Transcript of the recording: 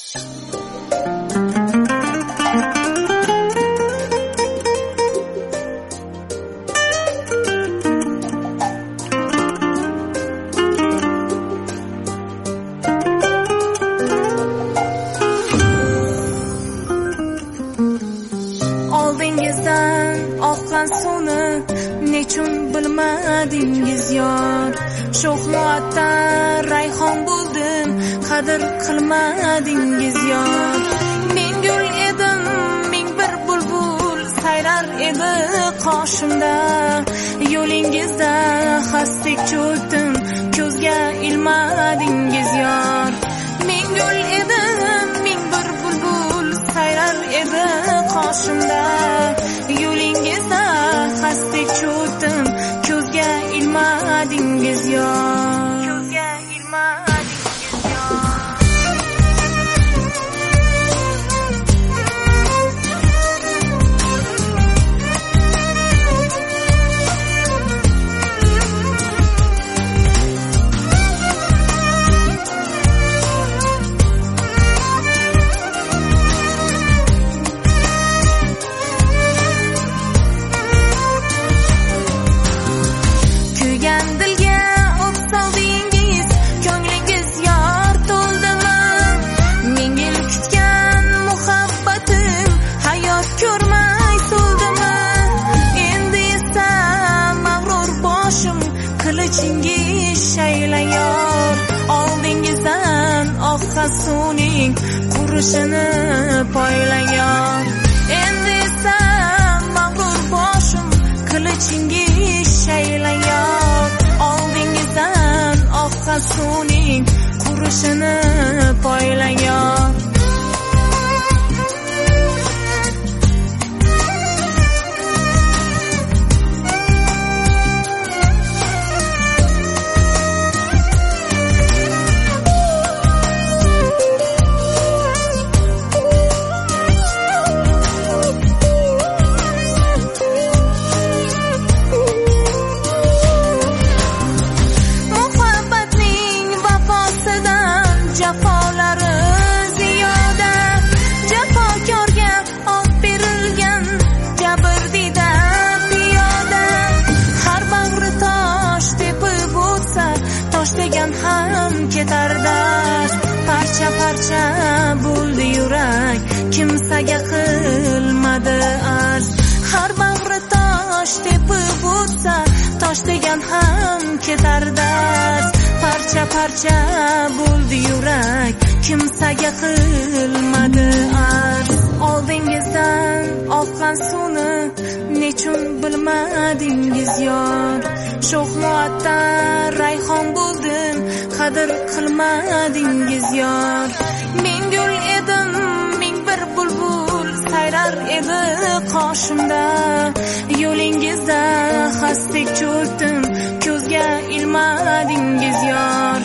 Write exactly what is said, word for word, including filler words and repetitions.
Oldingizdan oqqan suvni nechun bilmadingiz yor? Sho'xmuatdan rayhon bo'ldim, qadr qilmadingiz yor. Men gul edim, ming bir bulbul sayrar edi qoshimda. Yo'lingizda xastik cho'kdim, ko'zga ilmadingiz yor. Men gul edim, ming bir bulbul sayrar edi qoshimda. Yo'lingizda xastik cho'kdim, ko'zga ilmadingiz yor. Ko'zga ilmadingiz yor. Qilichingiz shaylayor, oldingizdan oqqan suvning qurishini poylayor. Endi esa mag'rur boshim qilichingiz shaylayor, oldingizdan oqqan suvning qurishini poylayor. Jafolari ziyoda, jafokorga ot berilgan jabrdida piyoda. Har bag'ri tosh tepib o'tsa, tosh degan ham ketarda. Parcha parcha bo'ldi yurak, kimsaga qilmadi arz. Har bag'ri tosh tepib o'tsa, tosh degan ham ketarda. Parcha parcha bo'ldi yurak, kimsaga qilmadi arz. Oldingizdan oqqan suvni nechun bilmadingiz yor? Sho'xmuatdan rayhon bo'ldim, qadr qilmadingiz yor. Men gul edim, ming bir bulbul sayrar edi qoshimda. Yo'lingizda xastik cho'kdim, ko'zga ilmadingiz yor.